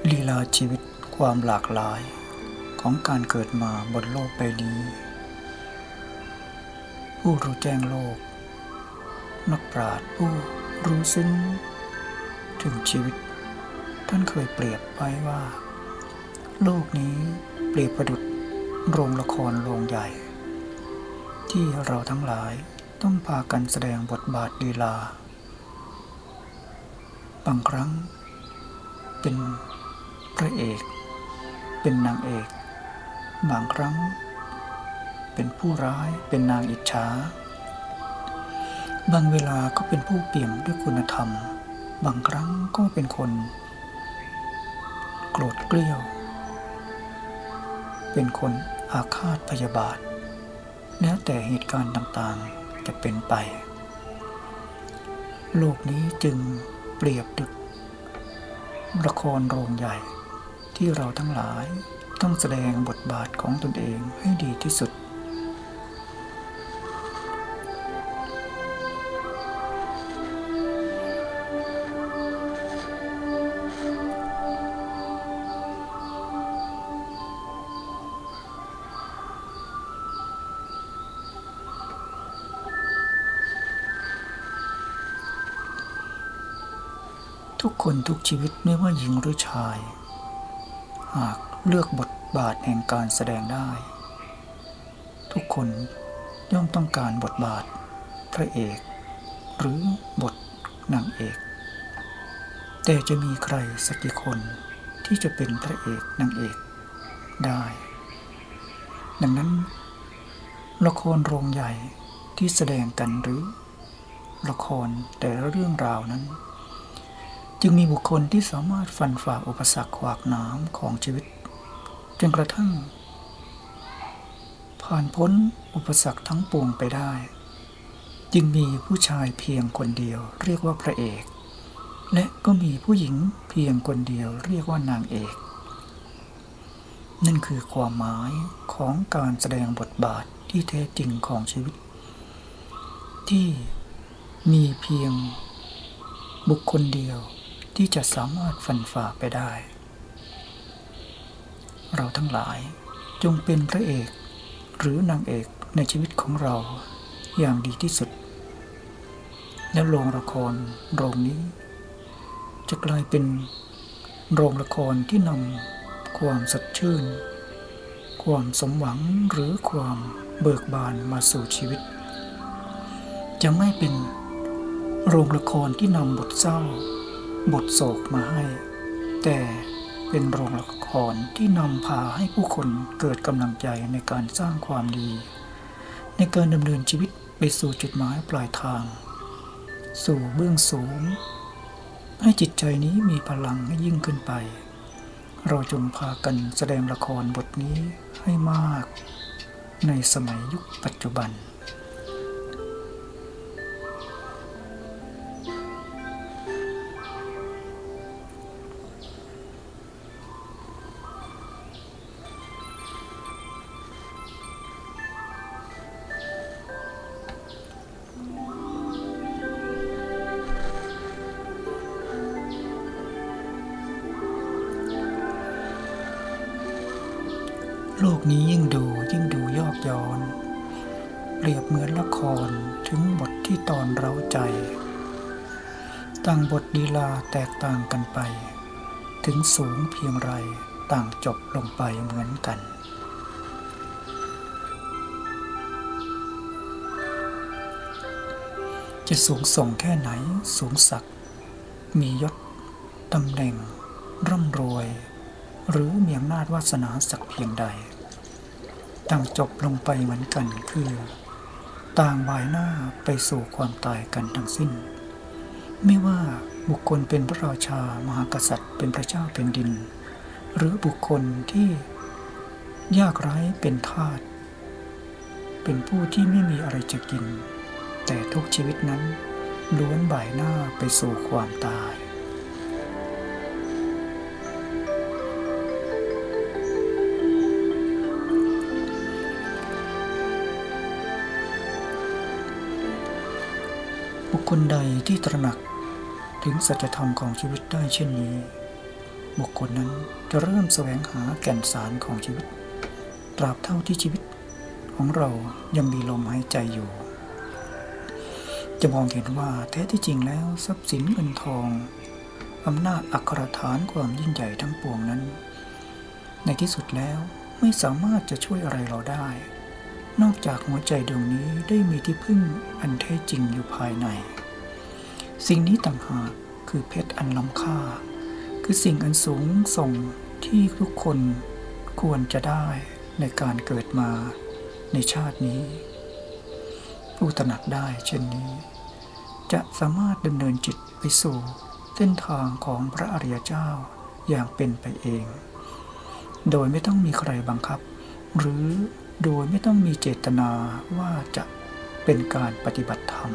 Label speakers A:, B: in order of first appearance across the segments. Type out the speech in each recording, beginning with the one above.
A: ลีลาชีวิตความหลากหลายของการเกิดมาบนโลกใบนี้ผู้รู้แจ้งโลกนักปราชญ์ผู้รู้ซึ้งถึงชีวิตท่านเคยเปรียบไว้ว่าโลกนี้เปรียบประดุจโรงละครโรงใหญ่ที่เราทั้งหลายต้องพากันแสดงบทบาทลีลาบางครั้งเป็นพระเอกเป็นนางเอกบางครั้งเป็นผู้ร้ายเป็นนางอิจฉาบางเวลาก็เป็นผู้เปี่ยมด้วยคุณธรรมบางครั้งก็เป็นคนโกรธเกลี้ยวเป็นคนอาฆาตพยาบาทแล้วแต่เหตุการณ์ต่างๆจะเป็นไปโลกนี้จึงเปรียบดุจละครโรงใหญ่ที่เราทั้งหลายต้องแสดงบทบาทของตนเองให้ดีที่สุดทุกคนทุกชีวิตไม่ว่าหญิงหรือชายหากเลือกบทบาทแห่งการแสดงได้ทุกคนย่อมต้องการบทบาทพระเอกหรือบทนางเอกแต่จะมีใครสักกี่คนที่จะเป็นพระเอกนางเอกได้ดังนั้นละครโรงใหญ่ที่แสดงกันหรือละครแต่ละเรื่องราวนั้นจึงมีบุคคลที่สามารถฟันฝ่าอุปสรรคขวากหนามของชีวิตจนกระทั่งผ่านพ้นอุปสรรคทั้งปวงไปได้จึงมีผู้ชายเพียงคนเดียวเรียกว่าพระเอกและก็มีผู้หญิงเพียงคนเดียวเรียกว่านางเอกนั่นคือความหมายของการแสดงบทบาทที่แท้จริงของชีวิตที่มีเพียงบุคคลเดียวที่จะสามารถฟันฝ่าไปได้เราทั้งหลายจงเป็นพระเอกหรือนางเอกในชีวิตของเราอย่างดีที่สุดและโรงละครโรงนี้จะกลายเป็นโรงละครที่นำความสดชื่นความสมหวังหรือความเบิกบานมาสู่ชีวิตจะไม่เป็นโรงละครที่นำบทเศร้าบทโศกมาให้แต่เป็นโรงละครที่นำพาให้ผู้คนเกิดกำลังใจในการสร้างความดีในการดำเนินชีวิตไปสู่จุดหมายปลายทางสู่เบื้องสูงให้จิตใจนี้มีพลังให้ยิ่งขึ้นไปเราจงพากันแสดงละครบทนี้ให้มากในสมัยยุคปัจจุบันโลกนี้ยิ่งดูยอกย้อนเปรียบเหมือนละครถึงบทที่ตอนเร้าใจต่างบทลีลาแตกต่างกันไปถึงสูงเพียงไรต่างจบลงไปเหมือนกันจะสูงส่งแค่ไหนสูงสักมียศตำแหน่งร่ำรวยหรือมีอำนาจวาสนาสักเพียงใดต่างจบลงไปเหมือนกันคือต่างบ่ายหน้าไปสู่ความตายกันทั้งสิ้นไม่ว่าบุคคลเป็นพระราชามหากษัตริย์เป็นพระเจ้าแผ่นดินหรือบุคคลที่ยากไร้เป็นทาสเป็นผู้ที่ไม่มีอะไรจะกินแต่ทุกชีวิตนั้นล้วนบ่ายหน้าไปสู่ความตาย บุคคลใดที่ตระหนักถึงสัจธรรมของชีวิตได้เช่นนี้บุคคลนั้นจะเริ่มแสวงหาแก่นสารของชีวิตตราบเท่าที่ชีวิตของเรายังมีลมหายใจอยู่จะมองเห็นว่าแท้ที่จริงแล้วทรัพย์สินเงินทองอำนาจอัครฐานความยิ่งใหญ่ทั้งปวงนั้นในที่สุดแล้วไม่สามารถจะช่วยอะไรเราได้นอกจากหัวใจดวงนี้ได้มีที่พึ่งอันแท้จริงอยู่ภายในสิ่งนี้ต่างหากคือเพชรอันล้ำค่าคือสิ่งอันสูงส่งที่ทุกคนควรจะได้ในการเกิดมาในชาตินี้ผู้ตระหนักได้เช่นนี้จะสามารถดำเนินจิตไปสู่เส้นทางของพระอริยเจ้าอย่างเป็นไปเองโดยไม่ต้องมีใครบังคับหรือโดยไม่ต้องมีเจตนาว่าจะเป็นการปฏิบัติธรรม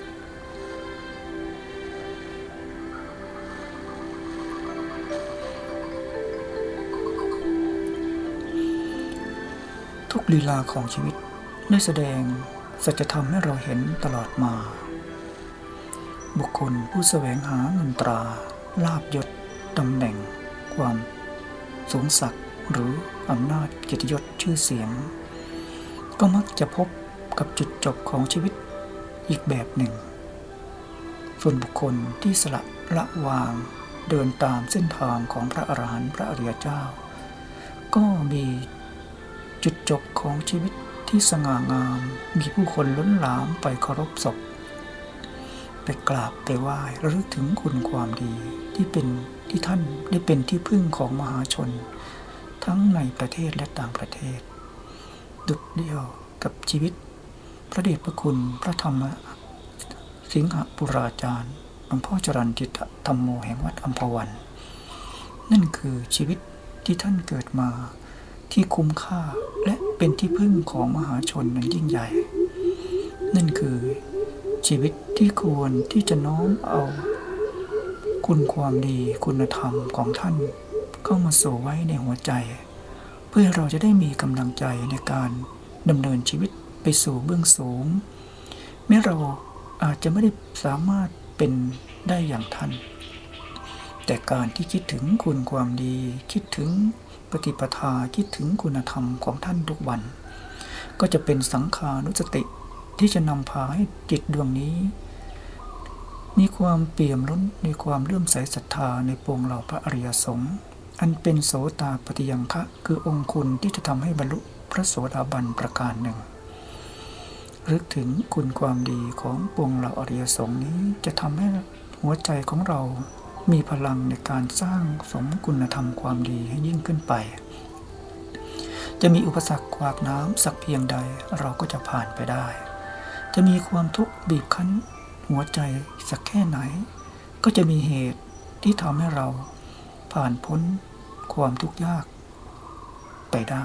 A: ทุกลีลาของชีวิตได้แสดงสัจธรรมให้เราเห็นตลอดมาบุคคลผู้แสวงหาเงินตราลาภยศตำแหน่งความสูงสักหรืออำนาจเกียรติยศชื่อเสียงก็มักจะพบกับจุดจบของชีวิตอีกแบบหนึ่งส่วนบุคคลที่สละวางเดินตามเส้นทางของพระอรหันต์พระอริยเจ้าก็มีจุดจบของชีวิตที่สง่างามมีผู้คนล้นหลามไปเคารพศพไปกราบไปไหว้ระลึกถึงคุณความดีที่ท่านได้เป็นที่พึ่งของมหาชนทั้งในประเทศและต่างประเทศดุจเดียวกับชีวิตพระเดชพระคุณพระธรรมสิงหปุราจารย์หลวงพ่อจรัญจิตธรรมโมแห่งวัดอัมพวันนั่นคือชีวิตที่ท่านเกิดมาที่คุ้มค่าและเป็นที่พึ่งของมหาชนนั้นยิ่งใหญ่นั่นคือชีวิตที่ควรที่จะน้อมเอาคุณความดีคุณธรรมของท่านเข้ามาสู่ไว้ในหัวใจเพื่อเราจะได้มีกำลังใจในการดำเนินชีวิตไปสู่เบื้องสูงแม้เราอาจจะไม่ได้สามารถเป็นได้อย่างท่านแต่การที่คิดถึงคุณความดีคิดถึงปฏิปทาคิดถึงคุณธรรมของท่านทุกวันก็จะเป็นสังขานุสติที่จะนำพาให้จิตดวงนี้มีความเปี่ยมล้นในความเลื่อมใสศรัทธาในปวงเหล่าพระอริยสงฆ์อันเป็นโสตาปัฏฐิยังคะคือองค์คุณที่จะทำให้บรรลุพระโสดาบันประการหนึ่งรึกถึงคุณความดีของปวงเหล่าอริยสงฆ์นี้จะทำให้หัวใจของเรามีพลังในการสร้างสมคุณธรรมความดีให้ยิ่งขึ้นไปจะมีอุปสรรคขวากน้ำสักเพียงใดเราก็จะผ่านไปได้จะมีความทุกข์บีบคั้นหัวใจสักแค่ไหนก็จะมีเหตุที่ทำให้เราผ่านพ้นความทุกข์ยากไปได้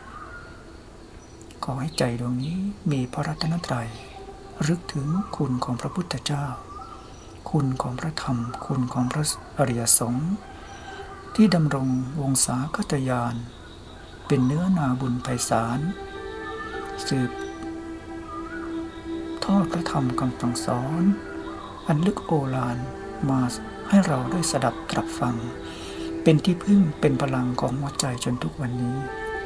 A: ขอให้ใจดวงนี้มีพระรัตนตรัยรึกถึงคุณของพระพุทธเจ้าคุณของพระธรรมคุณของพระอริยสงฆ์ที่ดำรงวงศาคตญาณเป็นเนื้อนาบุญไพศาลสืบทอดพระธรรมคำสั่งสอนอันลึกโอฬารมาให้เราได้สดับตรับฟังเป็นที่พึ่งเป็นพลังของหัวใจจนทุกวันนี้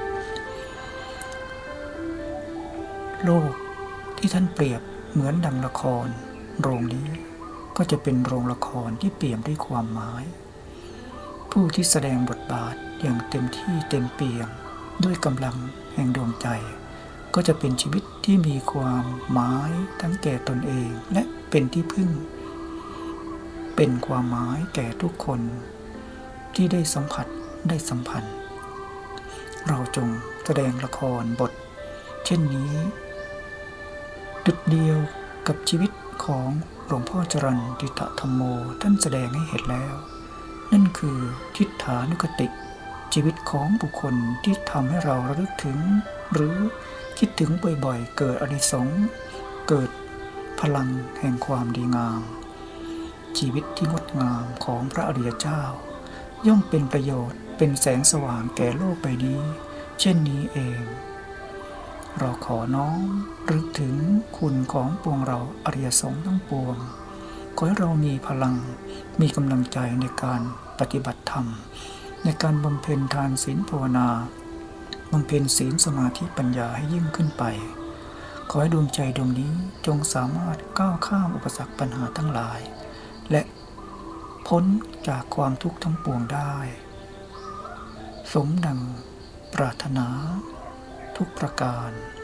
A: โลกที่ท่านเปรียบเหมือนดังละครโรงนี้ก็จะเป็นโรงละครที่เปี่ยมด้วยความหมายผู้ที่แสดงบทบาทอย่างเต็มที่เต็มเปี่ยมด้วยกำลังแห่งดวงใจก็จะเป็นชีวิตที่มีความหมายทั้งแก่ตนเองและเป็นที่พึ่งเป็นความหมายแก่ทุกคนที่ได้สัมผัสได้สัมพันธ์เราจงแสดงละครบทเช่นนี้ดุจเดียวกับชีวิตของหลวงพ่อจรัญจิตธรรมโมท่านแสดงให้เห็นแล้วนั่นคือทิฏฐานุคติชีวิตของบุคคลที่ทำให้เราระลึกถึงหรือคิดถึงบ่อยๆเกิดอานิสงส์เกิดพลังแห่งความดีงามชีวิตที่งดงามของพระอริยเจ้าย่อมเป็นประโยชน์เป็นแสงสว่างแก่โลกใบนี้เช่นนี้เองเราขอน้อมรึกถึงคุณของปวงเราอริยสงฆ์ทั้งปวงขอให้เรามีพลังมีกำลังใจในการปฏิบัติธรรมในการบำเพ็ญทานศีลภาวนาบำเพ็ญศีลสมาธิปัญญาให้ยิ่งขึ้นไปขอให้ดวงใจดวงนี้จงสามารถก้าวข้ามอุปสรรคปัญหาทั้งหลายและพ้นจากความทุกข์ทั้งปวงได้สมดังปรารถนาทุกประการ